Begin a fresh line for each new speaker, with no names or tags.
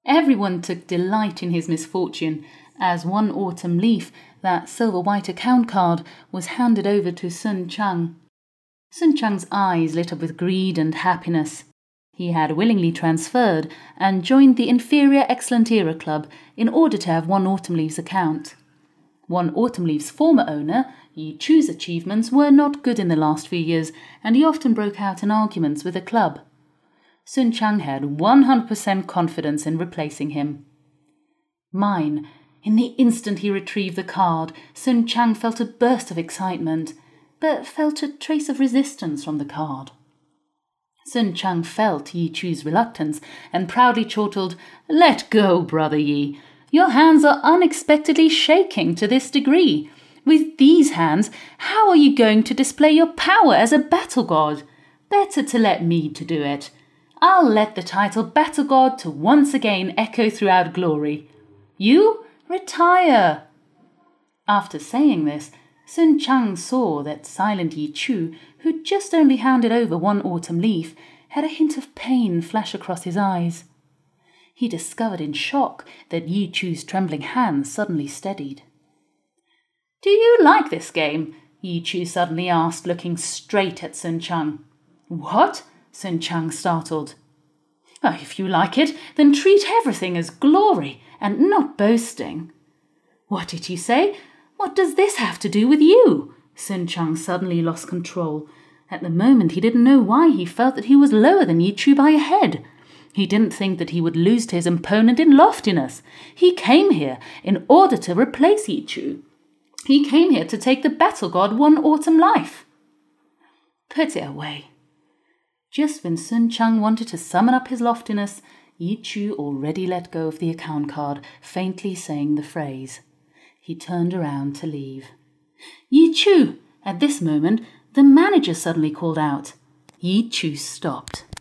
Everyone took delight in his misfortune, as one autumn leaf, that silver-white account card, was handed over to Sun Chang. Sun Chang's eyes lit up with greed and happiness. He had willingly transferred and joined the Inferior Excellent Era Club in order to have One Autumn Leaf's account. One Autumn Leaf's former owner, Yi Chu's achievements were not good in the last few years, and he often broke out in arguments with the club. Sun Chang had 100% confidence in replacing him. Mine. In the instant he retrieved the card, Sun Chang felt a burst of excitement, but felt a trace of resistance from the card. Sun Chang felt Yi Chu's reluctance and proudly chortled, "Let go, brother Yi. Your hands are unexpectedly shaking to this degree. With these hands, how are you going to display your power as a battle god? Better to let me to do it. I'll let the title Battle God to once again echo throughout glory. You retire." After saying this, Sun Chang saw that silent Yi Chu, who'd just only handed over One Autumn Leaf, had a hint of pain flash across his eyes. He discovered in shock that Yi Chu's trembling hands suddenly steadied. "Do you like this game?" Yi Chu suddenly asked, looking straight at Sun Chang. "What?" Sun Chang startled. "If you like it, then treat everything as glory and not boasting." "What did you say? What does this have to do with you?" Sun Chang suddenly lost control. At the moment he didn't know why he felt that he was lower than Yi Chu by a head. He didn't think that he would lose to his opponent in loftiness. He came here in order to replace Yi Chu. He came here to take the battle god One Autumn Life. Put it away. Just when Sun Chang wanted to summon up his loftiness, Yi Chu already let go of the account card, faintly saying the phrase. He turned around to leave. "Yi Chu!" At this moment, the manager suddenly called out. Yi Chu stopped.